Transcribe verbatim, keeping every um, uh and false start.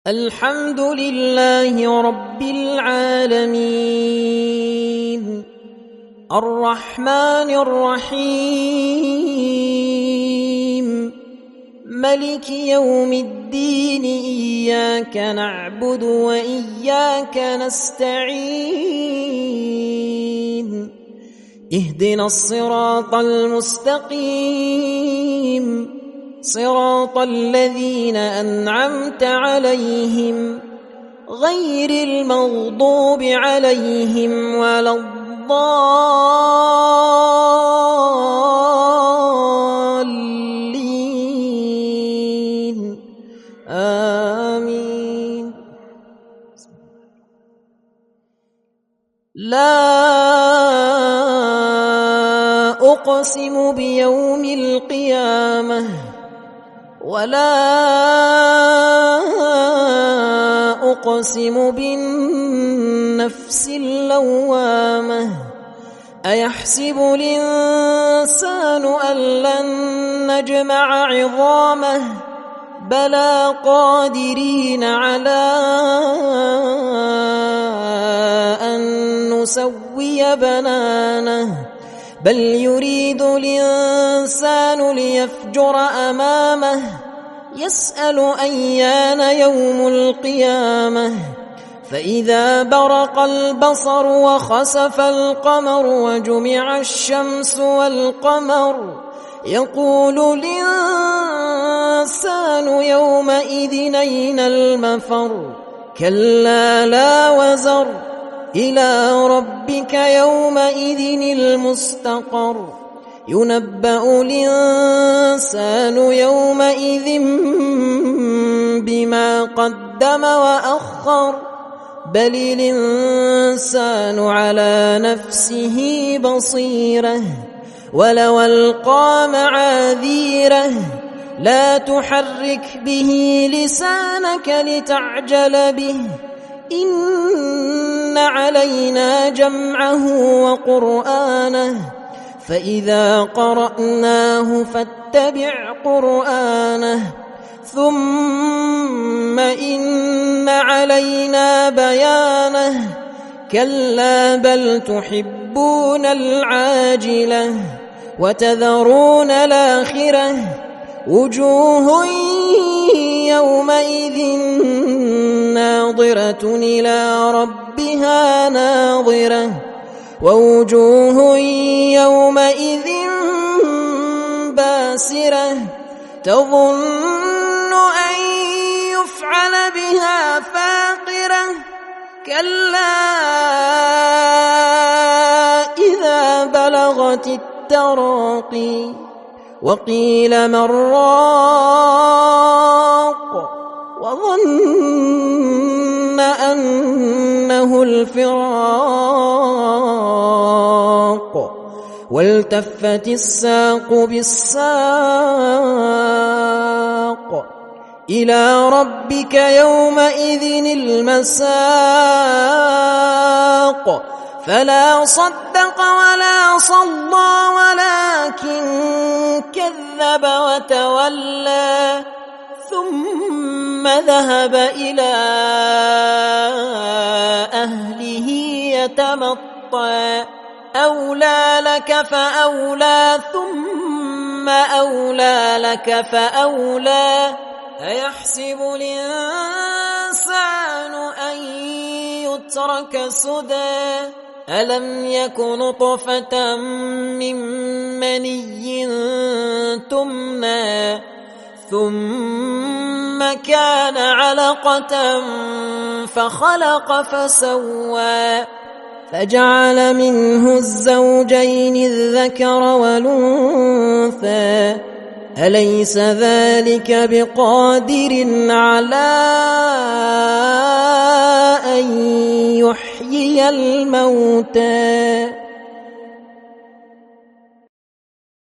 الحمد لله رب العالمين الرحمن الرحيم ملك يوم الدين إياك نعبد وإياك نستعين اهدنا الصراط المستقيم صراط الذين أنعمت عليهم غير المغضوب عليهم ولا الضالين آمين. لا أقسم بيوم القيامة ولا أقسم بالنفس اللوامة أيحسب الإنسان أن لن نجمع عظامه بلى قادرين على أن نسوي بنانه بل يريد الإنسان ليفجر أمامه يسأل أيان يوم القيامة فإذا برق البصر وخسف القمر وجمع الشمس والقمر يقول الإنسان يومئذ أين المفر كلا لا وزر إلى ربك يومئذ المستقر ينبأ الإنسان يومئذ بما قدم وأخر بل الإنسان على نفسه بصيرة ولو ألقى معاذيره لا تحرك به لسانك لتعجل به إن علينا جمعه وقرآنه فإذا قرأناه فاتبع قرآنه ثم إن علينا بيانه كلا بل تحبون العاجلة وتذرون الآخرة وجوه يومئذ ناظرة إلى ربها ناظرة ووجوه يومئذ باسرة تظن أن يفعل بها فاقرة كلا إذا بلغت التراقي وقيل من راق وظن أنه الفراق والتفت الساق بالساق إلى ربك يومئذ المساق فلا صدق ولا صلى ولكن كذب وتولى ثم ذهب إلى أهله يتمطى أولى لك فأولى ثم أولى لك فأولى أيحسب الإنسان أن يترك سدى ألم يك نطفة من مني تمنى ثم كان علقة فخلق فسوى فجعل منه الزوجين الذكر والأنثى أليس ذلك بقادر على أن يحيي الموتى